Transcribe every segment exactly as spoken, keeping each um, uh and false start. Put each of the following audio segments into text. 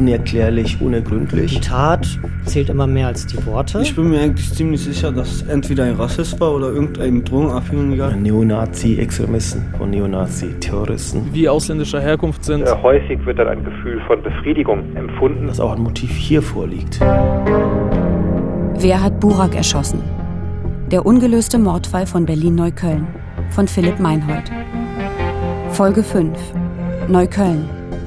unerklärlich, unergründlich. Die Tat zählt immer mehr als die Worte. Ich bin mir eigentlich ziemlich sicher, dass es entweder ein Rassist war oder irgendein Drogenabhängiger. Neonazi-Extremisten und Neonazi-Terroristen. Die ausländischer Herkunft sind. Äh, häufig wird dann ein Gefühl von Befriedigung empfunden. Dass auch ein Motiv hier vorliegt. Wer hat Burak erschossen? Der ungelöste Mordfall von Berlin-Neukölln von Philipp Meinhold. Folge fünf. Neukölln.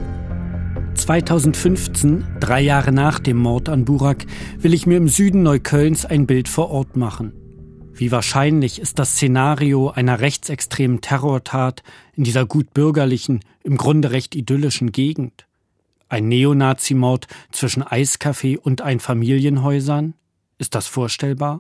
zweitausendfünfzehn, drei Jahre nach dem Mord an Burak, will ich mir im Süden Neuköllns ein Bild vor Ort machen. Wie wahrscheinlich ist das Szenario einer rechtsextremen Terrortat in dieser gut bürgerlichen, im Grunde recht idyllischen Gegend? Ein Neonazi-Mord zwischen Eiscafé und Einfamilienhäusern? Ist das vorstellbar?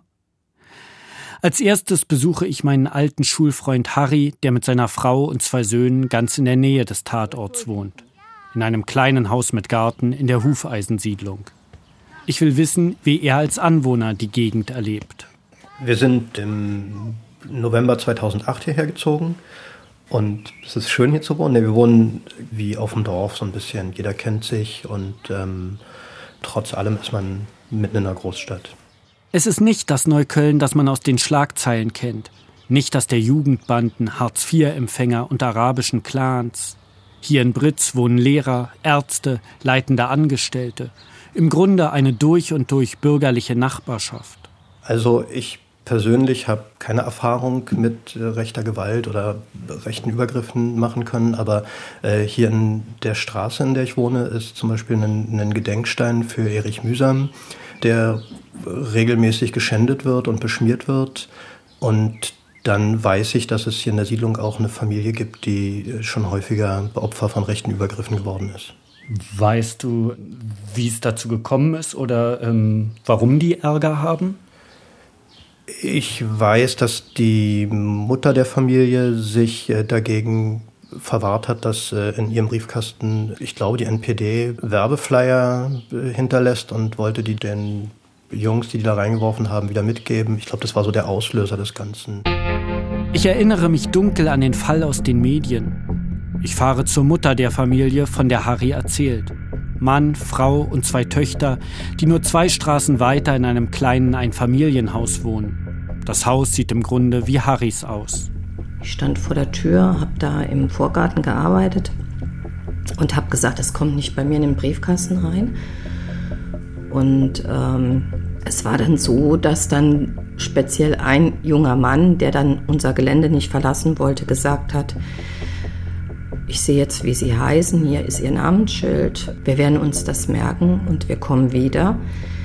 Als erstes besuche ich meinen alten Schulfreund Harry, der mit seiner Frau und zwei Söhnen ganz in der Nähe des Tatorts wohnt. In einem kleinen Haus mit Garten in der Hufeisensiedlung. Ich will wissen, wie er als Anwohner die Gegend erlebt. Wir sind im November zweitausendacht hierher gezogen und es ist schön hier zu wohnen. Wir wohnen wie auf dem Dorf so ein bisschen, jeder kennt sich und ähm, trotz allem ist man mitten in einer Großstadt. Es ist nicht das Neukölln, das man aus den Schlagzeilen kennt. Nicht das der Jugendbanden, Hartz-vier-Empfänger und arabischen Clans. Hier in Britz wohnen Lehrer, Ärzte, leitende Angestellte. Im Grunde eine durch und durch bürgerliche Nachbarschaft. Also ich persönlich habe keine Erfahrung mit äh, rechter Gewalt oder rechten Übergriffen machen können, aber äh, hier in der Straße, in der ich wohne, ist zum Beispiel ein, ein Gedenkstein für Erich Mühsam, der regelmäßig geschändet wird und beschmiert wird. Und dann weiß ich, dass es hier in der Siedlung auch eine Familie gibt, die schon häufiger Opfer von rechten Übergriffen geworden ist. Weißt du, wie es dazu gekommen ist oder ähm, warum die Ärger haben? Ich weiß, dass die Mutter der Familie sich äh, dagegen verwahrt hat, dass äh, in ihrem Briefkasten, ich glaube, die N P D Werbeflyer äh, hinterlässt und wollte die den Jungs, die die da reingeworfen haben, wieder mitgeben. Ich glaube, das war so der Auslöser des Ganzen. Ich erinnere mich dunkel an den Fall aus den Medien. Ich fahre zur Mutter der Familie, von der Harry erzählt. Mann, Frau und zwei Töchter, die nur zwei Straßen weiter in einem kleinen Einfamilienhaus wohnen. Das Haus sieht im Grunde wie Harrys aus. Ich stand vor der Tür, habe da im Vorgarten gearbeitet und habe gesagt, es kommt nicht bei mir in den Briefkasten rein. Und ähm, es war dann so, dass dann speziell ein junger Mann, der dann unser Gelände nicht verlassen wollte, gesagt hat, ich sehe jetzt, wie Sie heißen, hier ist Ihr Namensschild, wir werden uns das merken und wir kommen wieder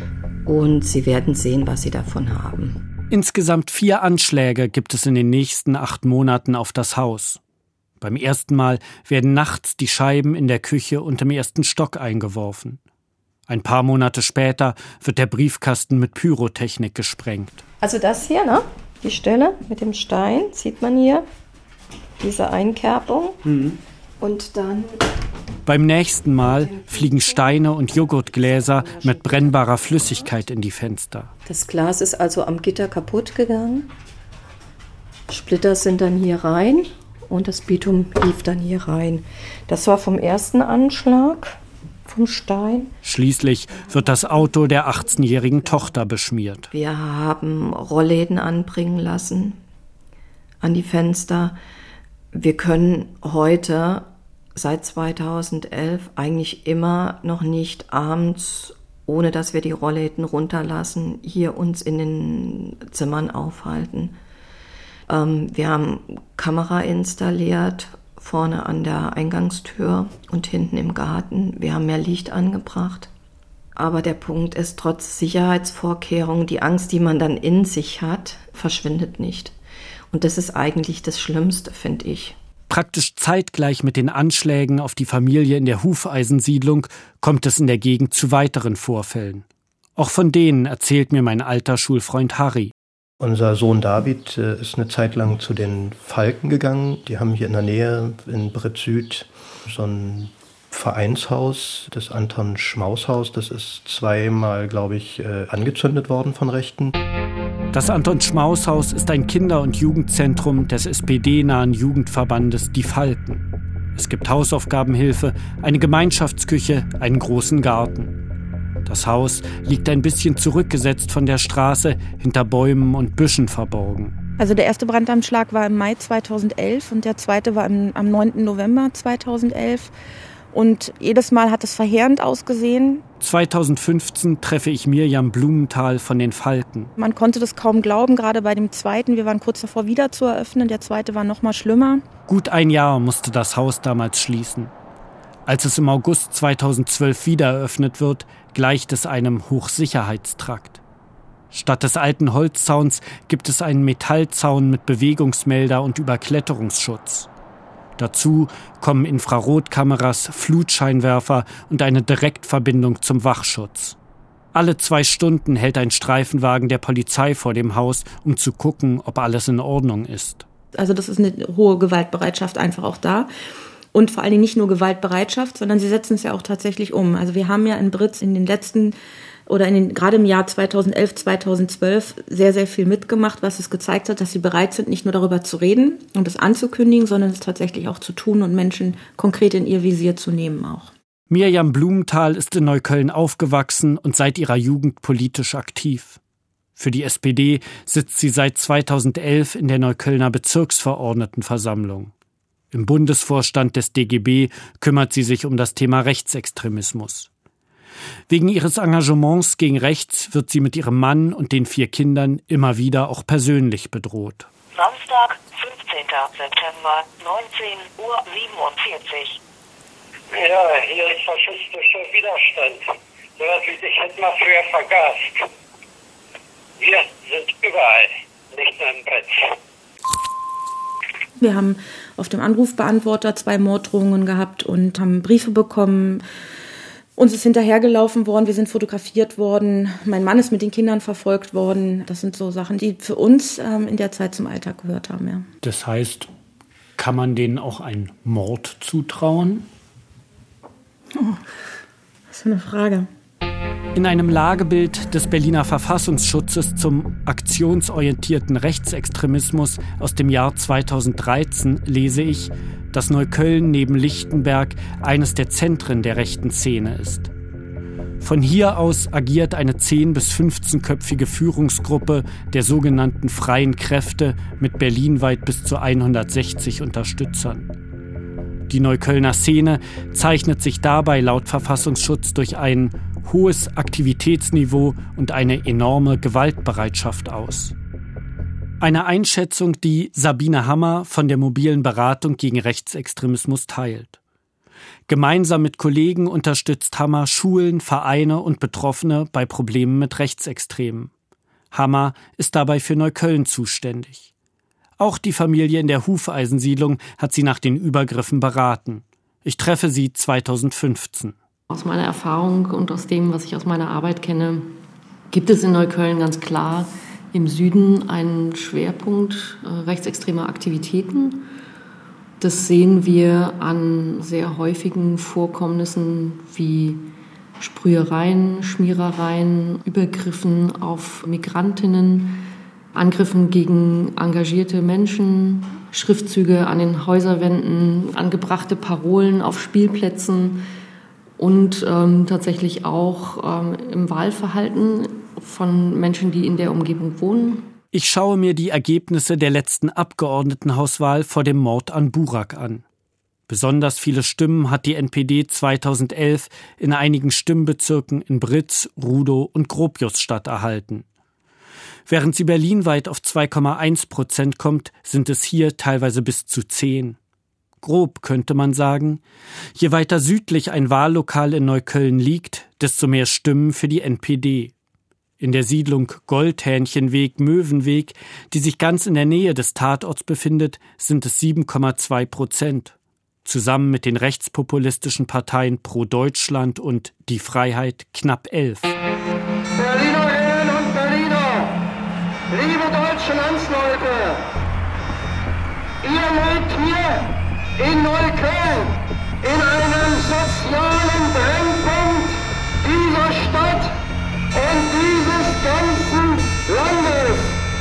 und Sie werden sehen, was Sie davon haben. Insgesamt vier Anschläge gibt es in den nächsten acht Monaten auf das Haus. Beim ersten Mal werden nachts die Scheiben in der Küche und im ersten Stock eingeworfen. Ein paar Monate später wird der Briefkasten mit Pyrotechnik gesprengt. Also das hier, ne? Die Stelle mit dem Stein, sieht man hier, diese Einkerbung. Mhm. Und dann... Beim nächsten Mal fliegen Steine und Joghurtgläser mit brennbarer Flüssigkeit in die Fenster. Das Glas ist also am Gitter kaputt gegangen. Splitter sind dann hier rein und das Bitum lief dann hier rein. Das war vom ersten Anschlag. Vom Stein. Schließlich wird das Auto der achtzehnjährigen Tochter beschmiert. Wir haben Rollläden anbringen lassen an die Fenster. Wir können heute seit zweitausendelf eigentlich immer noch nicht abends, ohne dass wir die Rollläden runterlassen, hier uns in den Zimmern aufhalten. Ähm, wir haben Kamera installiert, vorne an der Eingangstür und hinten im Garten. Wir haben mehr Licht angebracht. Aber der Punkt ist, trotz Sicherheitsvorkehrungen, die Angst, die man dann in sich hat, verschwindet nicht. Und das ist eigentlich das Schlimmste, finde ich. Praktisch zeitgleich mit den Anschlägen auf die Familie in der Hufeisensiedlung kommt es in der Gegend zu weiteren Vorfällen. Auch von denen erzählt mir mein alter Schulfreund Harry. Unser Sohn David äh, ist eine Zeit lang zu den Falken gegangen. Die haben hier in der Nähe in Britz Süd so ein Vereinshaus, das Anton Schmaus Haus. Das ist zweimal, glaube ich, äh, angezündet worden von Rechten. Das Anton Schmaus Haus ist ein Kinder- und Jugendzentrum des S P D-nahen Jugendverbandes Die Falken. Es gibt Hausaufgabenhilfe, eine Gemeinschaftsküche, einen großen Garten. Das Haus liegt ein bisschen zurückgesetzt von der Straße, hinter Bäumen und Büschen verborgen. Also der erste Brandanschlag war im Mai zweitausendelf und der zweite war im, am neunten November zweitausendelf. Und jedes Mal hat es verheerend ausgesehen. zweitausendfünfzehn treffe ich Mirjam Blumenthal von den Falken. Man konnte das kaum glauben, gerade bei dem zweiten. Wir waren kurz davor, wieder zu eröffnen. Der zweite war noch mal schlimmer. Gut ein Jahr musste das Haus damals schließen. Als es im August zweitausendzwölf wieder eröffnet wird, gleicht es einem Hochsicherheitstrakt. Statt des alten Holzzauns gibt es einen Metallzaun mit Bewegungsmelder und Überkletterungsschutz. Dazu kommen Infrarotkameras, Flutscheinwerfer und eine Direktverbindung zum Wachschutz. Alle zwei Stunden hält ein Streifenwagen der Polizei vor dem Haus, um zu gucken, ob alles in Ordnung ist. Also das ist eine hohe Gewaltbereitschaft einfach auch da. Und vor allen Dingen nicht nur Gewaltbereitschaft, sondern sie setzen es ja auch tatsächlich um. Also wir haben ja in Britz in den letzten oder in den, gerade im Jahr zweitausendelf, zweitausendzwölf sehr, sehr viel mitgemacht, was es gezeigt hat, dass sie bereit sind, nicht nur darüber zu reden und es anzukündigen, sondern es tatsächlich auch zu tun und Menschen konkret in ihr Visier zu nehmen auch. Mirjam Blumenthal ist in Neukölln aufgewachsen und seit ihrer Jugend politisch aktiv. Für die S P D sitzt sie seit zweitausendelf in der Neuköllner Bezirksverordnetenversammlung. Im Bundesvorstand des D G B kümmert sie sich um das Thema Rechtsextremismus. Wegen ihres Engagements gegen rechts wird sie mit ihrem Mann und den vier Kindern immer wieder auch persönlich bedroht. Samstag, fünfzehnten September, neunzehn Uhr siebenundvierzig. Ja, hier ist faschistischer Widerstand. So was wie sich Hitler früher vergast. Wir sind überall, nicht nur im Britz. Wir haben auf dem Anrufbeantworter zwei Morddrohungen gehabt und haben Briefe bekommen. Uns ist hinterhergelaufen worden, wir sind fotografiert worden. Mein Mann ist mit den Kindern verfolgt worden. Das sind so Sachen, die für uns ähm, in der Zeit zum Alltag gehört haben. Ja. Das heißt, kann man denen auch einen Mord zutrauen? Oh, was für eine Frage. In einem Lagebild des Berliner Verfassungsschutzes zum aktionsorientierten Rechtsextremismus aus dem Jahr zweitausenddreizehn lese ich, dass Neukölln neben Lichtenberg eines der Zentren der rechten Szene ist. Von hier aus agiert eine zehn- bis fünfzehnköpfige Führungsgruppe der sogenannten Freien Kräfte mit berlinweit bis zu hundertsechzig Unterstützern. Die Neuköllner Szene zeichnet sich dabei laut Verfassungsschutz durch ein hohes Aktivitätsniveau und eine enorme Gewaltbereitschaft aus. Eine Einschätzung, die Sabine Hammer von der mobilen Beratung gegen Rechtsextremismus teilt. Gemeinsam mit Kollegen unterstützt Hammer Schulen, Vereine und Betroffene bei Problemen mit Rechtsextremen. Hammer ist dabei für Neukölln zuständig. Auch die Familie in der Hufeisensiedlung hat sie nach den Übergriffen beraten. Ich treffe sie zweitausendfünfzehn. Aus meiner Erfahrung und aus dem, was ich aus meiner Arbeit kenne, gibt es in Neukölln ganz klar im Süden einen Schwerpunkt äh, rechtsextremer Aktivitäten. Das sehen wir an sehr häufigen Vorkommnissen wie Sprühereien, Schmierereien, Übergriffen auf Migrantinnen, Angriffen gegen engagierte Menschen, Schriftzüge an den Häuserwänden, angebrachte Parolen auf Spielplätzen und ähm, tatsächlich auch ähm, im Wahlverhalten von Menschen, die in der Umgebung wohnen. Ich schaue mir die Ergebnisse der letzten Abgeordnetenhauswahl vor dem Mord an Burak an. Besonders viele Stimmen hat die N P D zweitausendelf in einigen Stimmbezirken in Britz, Rudow und Gropiusstadt erhalten. Während sie berlinweit auf zwei Komma eins Prozent kommt, sind es hier teilweise bis zu zehn. Grob könnte man sagen, je weiter südlich ein Wahllokal in Neukölln liegt, desto mehr Stimmen für die N P D. In der Siedlung Goldhähnchenweg-Möwenweg, die sich ganz in der Nähe des Tatorts befindet, sind es sieben Komma zwei Prozent. Zusammen mit den rechtspopulistischen Parteien Pro Deutschland und Die Freiheit knapp elf. Berlinerinnen und Berliner, liebe deutsche Landsleute, ihr lebt hier in Neukölln, in einem sozialen Brennpunkt dieser Stadt und dieses ganzen Landes.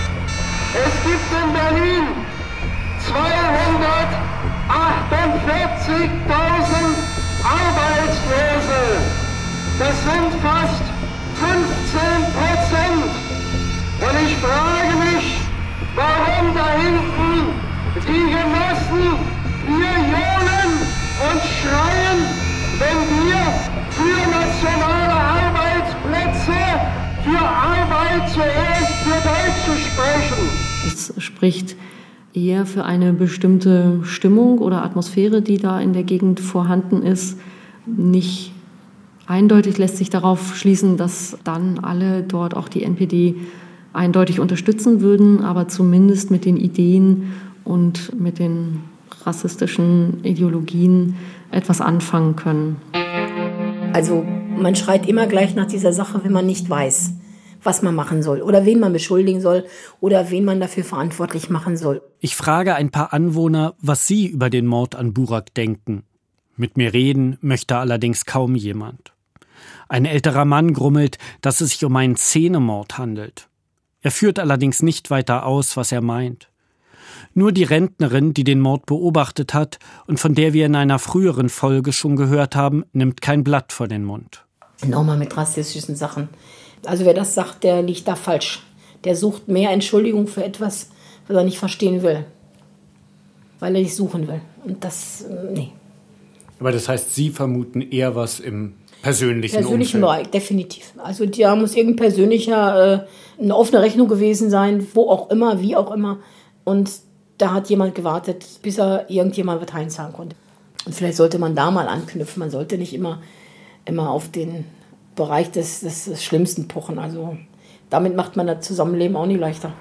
Es gibt in Berlin zweihundertachtundvierzig vierzigtausend Arbeitslose. Das sind fast fünfzehn Prozent. Und ich frage mich, warum da hinten die Genossen wir johlen und schreien, wenn wir für nationale Arbeitsplätze, für Arbeit zuerst für Deutsche sprechen. Es spricht eher für eine bestimmte Stimmung oder Atmosphäre, die da in der Gegend vorhanden ist. Nicht eindeutig lässt sich darauf schließen, dass dann alle dort auch die N P D eindeutig unterstützen würden, aber zumindest mit den Ideen und mit den rassistischen Ideologien etwas anfangen können. Also man schreit immer gleich nach dieser Sache, wenn man nicht weiß, was man machen soll oder wen man beschuldigen soll oder wen man dafür verantwortlich machen soll. Ich frage ein paar Anwohner, was sie über den Mord an Burak denken. Mit mir reden möchte allerdings kaum jemand. Ein älterer Mann grummelt, dass es sich um einen Szenemord handelt. Er führt allerdings nicht weiter aus, was er meint. Nur die Rentnerin, die den Mord beobachtet hat und von der wir in einer früheren Folge schon gehört haben, nimmt kein Blatt vor den Mund. Nochmal mit rassistischen Sachen. Also wer das sagt, der liegt da falsch. Der sucht mehr Entschuldigung für etwas, was er nicht verstehen will. Weil er nicht suchen will. Und das, nee. Aber das heißt, Sie vermuten eher was im persönlichen, persönlichen Umfeld? Bereich, definitiv. Also da muss irgendein persönlicher, äh, eine offene Rechnung gewesen sein, wo auch immer, wie auch immer. Und da hat jemand gewartet, bis er irgendjemand was einzahlen konnte. Und vielleicht sollte man da mal anknüpfen. Man sollte nicht immer, immer auf den Bereich des, des, des Schlimmsten pochen. Also damit macht man das Zusammenleben auch nicht leichter.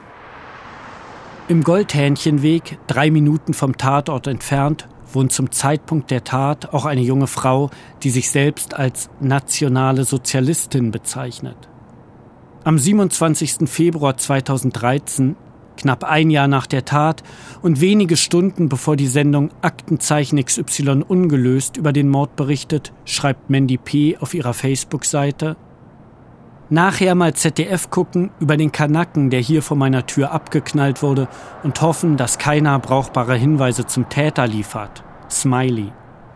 Im Goldhähnchenweg, drei Minuten vom Tatort entfernt, wohnt zum Zeitpunkt der Tat auch eine junge Frau, die sich selbst als nationale Sozialistin bezeichnet. Am siebenundzwanzigsten Februar zweitausenddreizehn, knapp ein Jahr nach der Tat und wenige Stunden bevor die Sendung Aktenzeichen X Y ungelöst über den Mord berichtet, schreibt Mandy P. auf ihrer Facebook-Seite: Nachher mal Z D F gucken über den Kanaken, der hier vor meiner Tür abgeknallt wurde, und hoffen, dass keiner brauchbare Hinweise zum Täter liefert. Smiley.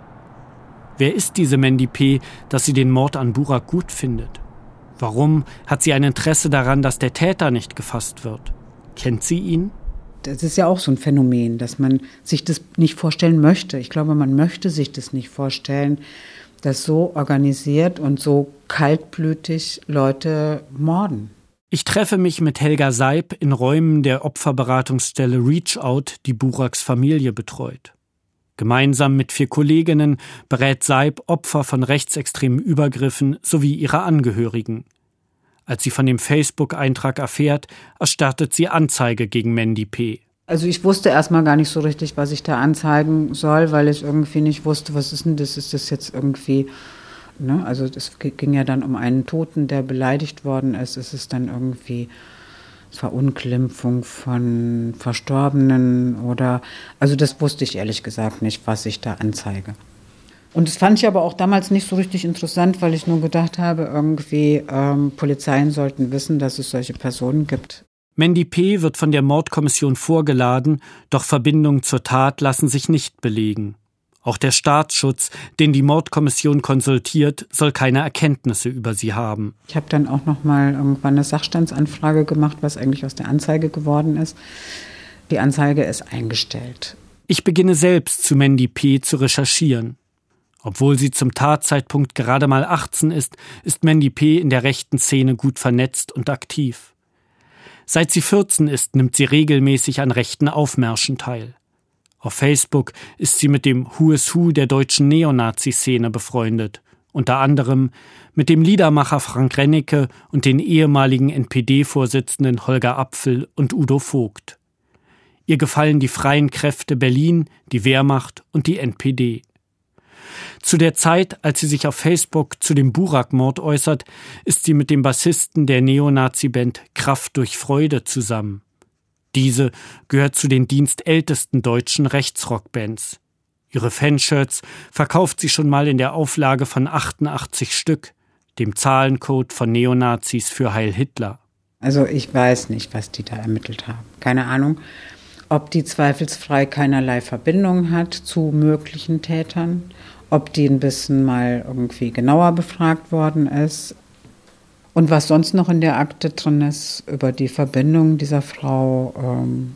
Wer ist diese Mandy P., dass sie den Mord an Burak gut findet? Warum hat sie ein Interesse daran, dass der Täter nicht gefasst wird? Kennt sie ihn? Das ist ja auch so ein Phänomen, dass man sich das nicht vorstellen möchte. Ich glaube, man möchte sich das nicht vorstellen, dass so organisiert und so kaltblütig Leute morden. Ich treffe mich mit Helga Seib in Räumen der Opferberatungsstelle Reach Out, die Buraks Familie betreut. Gemeinsam mit vier Kolleginnen berät Seib Opfer von rechtsextremen Übergriffen sowie ihre Angehörigen. Als sie von dem Facebook-Eintrag erfährt, erstattet sie Anzeige gegen Mandy P. Also ich wusste erstmal gar nicht so richtig, was ich da anzeigen soll, weil ich irgendwie nicht wusste, was ist denn das, ist das jetzt irgendwie, ne? Also es ging ja dann um einen Toten, der beleidigt worden ist. Es ist dann irgendwie Verunglimpfung von Verstorbenen oder, also das wusste ich ehrlich gesagt nicht, was ich da anzeige. Und das fand ich aber auch damals nicht so richtig interessant, weil ich nur gedacht habe, irgendwie ähm, Polizeien sollten wissen, dass es solche Personen gibt. Mandy P. wird von der Mordkommission vorgeladen, doch Verbindungen zur Tat lassen sich nicht belegen. Auch der Staatsschutz, den die Mordkommission konsultiert, soll keine Erkenntnisse über sie haben. Ich habe dann auch noch mal irgendwann eine Sachstandsanfrage gemacht, was eigentlich aus der Anzeige geworden ist. Die Anzeige ist eingestellt. Ich beginne selbst zu Mandy P. zu recherchieren. Obwohl sie zum Tatzeitpunkt gerade mal achtzehn ist, ist Mandy P. in der rechten Szene gut vernetzt und aktiv. Seit sie vierzehn ist, nimmt sie regelmäßig an rechten Aufmärschen teil. Auf Facebook ist sie mit dem Who is Who der deutschen Neonazi-Szene befreundet, unter anderem mit dem Liedermacher Frank Rennecke und den ehemaligen N P D-Vorsitzenden Holger Apfel und Udo Vogt. Ihr gefallen die Freien Kräfte Berlin, die Wehrmacht und die N P D. Zu der Zeit, als sie sich auf Facebook zu dem Burak-Mord äußert, ist sie mit dem Bassisten der Neonazi-Band Kraft durch Freude zusammen. Diese gehört zu den dienstältesten deutschen Rechtsrockbands. Ihre Fanshirts verkauft sie schon mal in der Auflage von achtundachtzig Stück, dem Zahlencode von Neonazis für Heil Hitler. Also ich weiß nicht, was die da ermittelt haben. Keine Ahnung. ob die zweifelsfrei keinerlei Verbindung hat zu möglichen Tätern, ob die ein bisschen mal irgendwie genauer befragt worden ist und was sonst noch in der Akte drin ist über die Verbindung dieser Frau, ähm,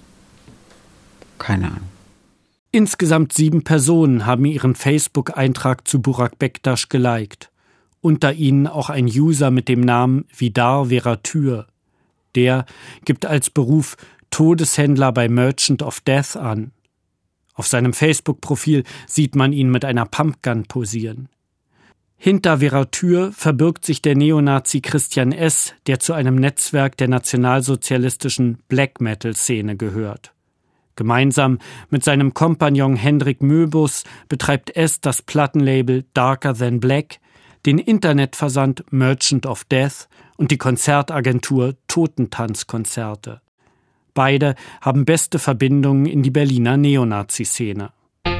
keine Ahnung. Insgesamt sieben Personen haben ihren Facebook-Eintrag zu Burak Bektaş geliked. Unter ihnen auch ein User mit dem Namen Vidar Veratür. Der gibt als Beruf Todeshändler bei Merchant of Death an. Auf seinem Facebook-Profil sieht man ihn mit einer Pumpgun posieren. Hinter Veratür verbirgt sich der Neonazi Christian S., der zu einem Netzwerk der nationalsozialistischen Black-Metal-Szene gehört. Gemeinsam mit seinem Kompagnon Hendrik Möbus betreibt S. das Plattenlabel Darker Than Black, den Internetversand Merchant of Death und die Konzertagentur Totentanzkonzerte. Beide haben beste Verbindungen in die Berliner Neonazi-Szene.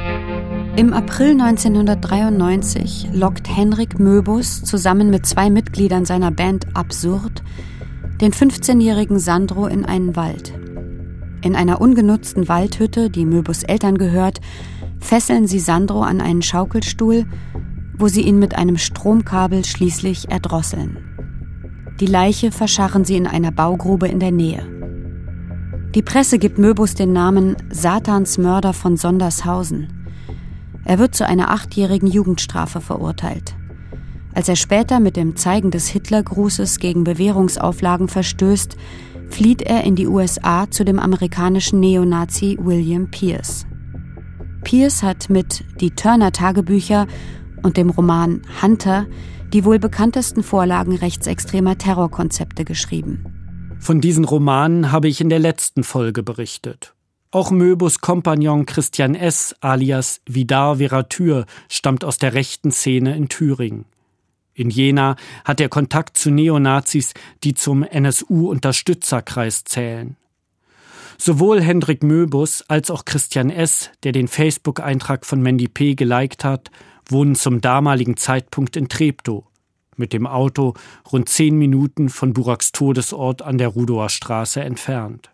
Im April neunzehnhundertdreiundneunzig lockt Hendrik Möbus zusammen mit zwei Mitgliedern seiner Band Absurd den fünfzehnjährigen Sandro in einen Wald. In einer ungenutzten Waldhütte, die Möbus Eltern gehört, fesseln sie Sandro an einen Schaukelstuhl, wo sie ihn mit einem Stromkabel schließlich erdrosseln. Die Leiche verscharren sie in einer Baugrube in der Nähe. Die Presse gibt Möbus den Namen Satans Mörder von Sondershausen. Er wird zu einer achtjährigen Jugendstrafe verurteilt. Als er später mit dem Zeigen des Hitlergrußes gegen Bewährungsauflagen verstößt, flieht er in die U S A zu dem amerikanischen Neonazi William Pierce. Pierce hat mit Die Turner-Tagebücher und dem Roman Hunter die wohl bekanntesten Vorlagen rechtsextremer Terrorkonzepte geschrieben. Von diesen Romanen habe ich in der letzten Folge berichtet. Auch Möbus Kompagnon Christian S. alias Vidar Veratür stammt aus der rechten Szene in Thüringen. In Jena hat er Kontakt zu Neonazis, die zum N S U-Unterstützerkreis zählen. Sowohl Hendrik Möbus als auch Christian S., der den Facebook-Eintrag von Mandy P. geliked hat, wohnen zum damaligen Zeitpunkt in Treptow. Mit dem Auto rund zehn Minuten von Buraks Todesort an der Rudower Straße entfernt.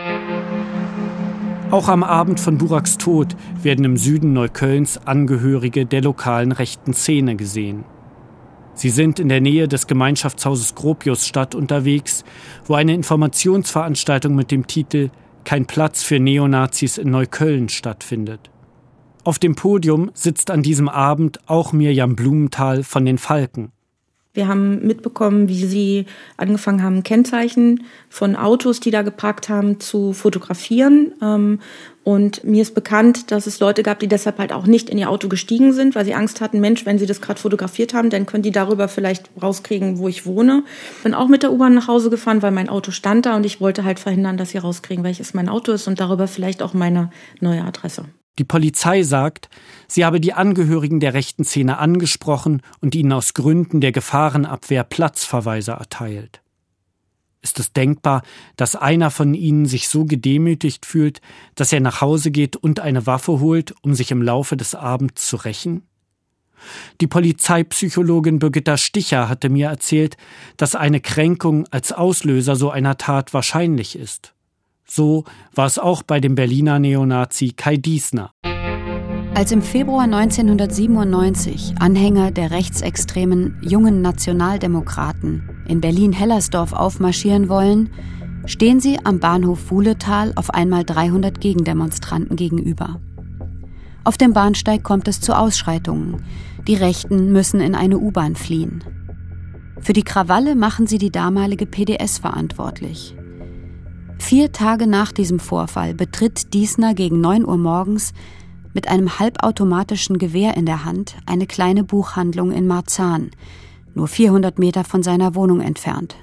Auch am Abend von Buraks Tod werden im Süden Neuköllns Angehörige der lokalen rechten Szene gesehen. Sie sind in der Nähe des Gemeinschaftshauses Gropiusstadt unterwegs, wo eine Informationsveranstaltung mit dem Titel »Kein Platz für Neonazis in Neukölln« stattfindet. Auf dem Podium sitzt an diesem Abend auch Mirjam Blumenthal von den Falken. Wir haben mitbekommen, wie sie angefangen haben, Kennzeichen von Autos, die da geparkt haben, zu fotografieren. Und mir ist bekannt, dass es Leute gab, die deshalb halt auch nicht in ihr Auto gestiegen sind, weil sie Angst hatten, Mensch, wenn sie das gerade fotografiert haben, dann können die darüber vielleicht rauskriegen, wo ich wohne. Bin auch mit der U-Bahn nach Hause gefahren, weil mein Auto stand da und ich wollte halt verhindern, dass sie rauskriegen, welches mein Auto ist und darüber vielleicht auch meine neue Adresse. Die Polizei sagt, sie habe die Angehörigen der rechten Szene angesprochen und ihnen aus Gründen der Gefahrenabwehr Platzverweise erteilt. Ist es denkbar, dass einer von ihnen sich so gedemütigt fühlt, dass er nach Hause geht und eine Waffe holt, um sich im Laufe des Abends zu rächen? Die Polizeipsychologin Birgitta Sticher hatte mir erzählt, dass eine Kränkung als Auslöser so einer Tat wahrscheinlich ist. So war es auch bei dem Berliner Neonazi Kai Diesner. Als im Februar neunzehnhundertsiebenundneunzig Anhänger der rechtsextremen Jungen Nationaldemokraten in Berlin-Hellersdorf aufmarschieren wollen, stehen sie am Bahnhof Wuhletal auf einmal dreihundert Gegendemonstranten gegenüber. Auf dem Bahnsteig kommt es zu Ausschreitungen. Die Rechten müssen in eine U-Bahn fliehen. Für die Krawalle machen sie die damalige P D S verantwortlich. Vier Tage nach diesem Vorfall betritt Diesner gegen neun Uhr morgens mit einem halbautomatischen Gewehr in der Hand eine kleine Buchhandlung in Marzahn, nur vierhundert Meter von seiner Wohnung entfernt.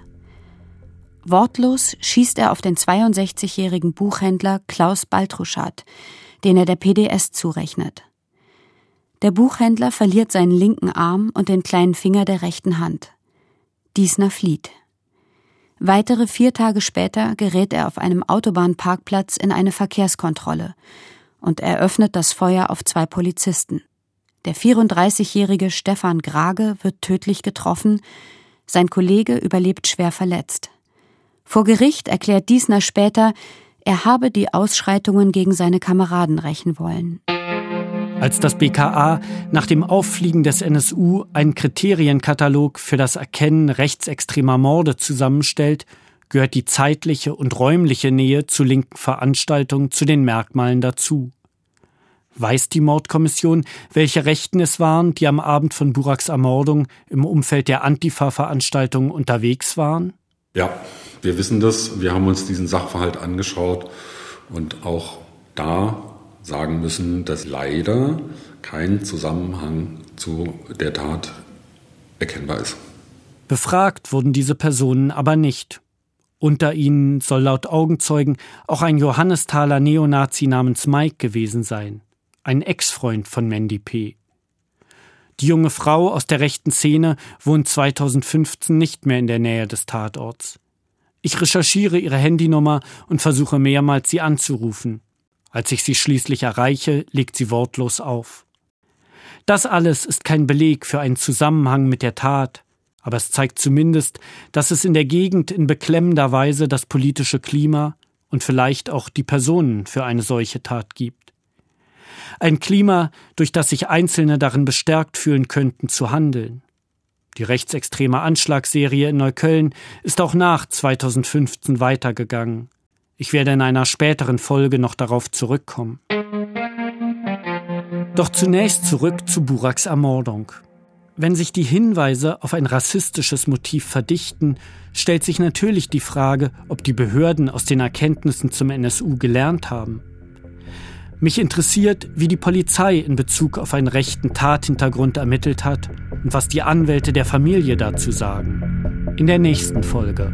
Wortlos schießt er auf den zweiundsechzigjährigen Buchhändler Klaus Baltruschat, den er der P D S zurechnet. Der Buchhändler verliert seinen linken Arm und den kleinen Finger der rechten Hand. Diesner flieht. Weitere vier Tage später gerät er auf einem Autobahnparkplatz in eine Verkehrskontrolle und eröffnet das Feuer auf zwei Polizisten. Der vierunddreißigjährige Stefan Grage wird tödlich getroffen, sein Kollege überlebt schwer verletzt. Vor Gericht erklärt Diesner später, er habe die Ausschreitungen gegen seine Kameraden rächen wollen. Als das B K A nach dem Auffliegen des N S U einen Kriterienkatalog für das Erkennen rechtsextremer Morde zusammenstellt, gehört die zeitliche und räumliche Nähe zu linken Veranstaltungen zu den Merkmalen dazu. Weiß die Mordkommission, welche Rechten es waren, die am Abend von Buraks Ermordung im Umfeld der Antifa-Veranstaltungen unterwegs waren? Ja, wir wissen das. Wir haben uns diesen Sachverhalt angeschaut und auch da sagen müssen, dass leider kein Zusammenhang zu der Tat erkennbar ist. Befragt wurden diese Personen aber nicht. Unter ihnen soll laut Augenzeugen auch ein Johannestaler Neonazi namens Mike gewesen sein, ein Ex-Freund von Mandy P. Die junge Frau aus der rechten Szene wohnt zweitausendfünfzehn nicht mehr in der Nähe des Tatorts. Ich recherchiere ihre Handynummer und versuche mehrmals, sie anzurufen. Als ich sie schließlich erreiche, legt sie wortlos auf. Das alles ist kein Beleg für einen Zusammenhang mit der Tat, aber es zeigt zumindest, dass es in der Gegend in beklemmender Weise das politische Klima und vielleicht auch die Personen für eine solche Tat gibt. Ein Klima, durch das sich Einzelne darin bestärkt fühlen könnten, zu handeln. Die rechtsextreme Anschlagsserie in Neukölln ist auch nach zweitausendfünfzehn weitergegangen. Ich werde in einer späteren Folge noch darauf zurückkommen. Doch zunächst zurück zu Buraks Ermordung. Wenn sich die Hinweise auf ein rassistisches Motiv verdichten, stellt sich natürlich die Frage, ob die Behörden aus den Erkenntnissen zum N S U gelernt haben. Mich interessiert, wie die Polizei in Bezug auf einen rechten Tathintergrund ermittelt hat und was die Anwälte der Familie dazu sagen. In der nächsten Folge.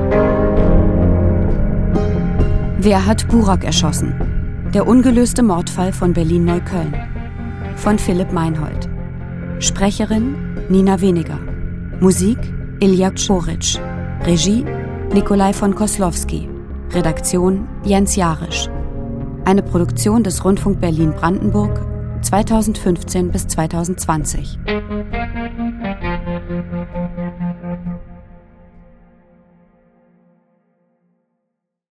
Wer hat Burak erschossen? Der ungelöste Mordfall von Berlin-Neukölln. Von Philipp Meinhold. Sprecherin Nina Weniger. Musik Ilja Czoric. Regie Nikolai von Koslowski. Redaktion Jens Jarisch. Eine Produktion des Rundfunk Berlin-Brandenburg zweitausendfünfzehn bis zweitausendzwanzig.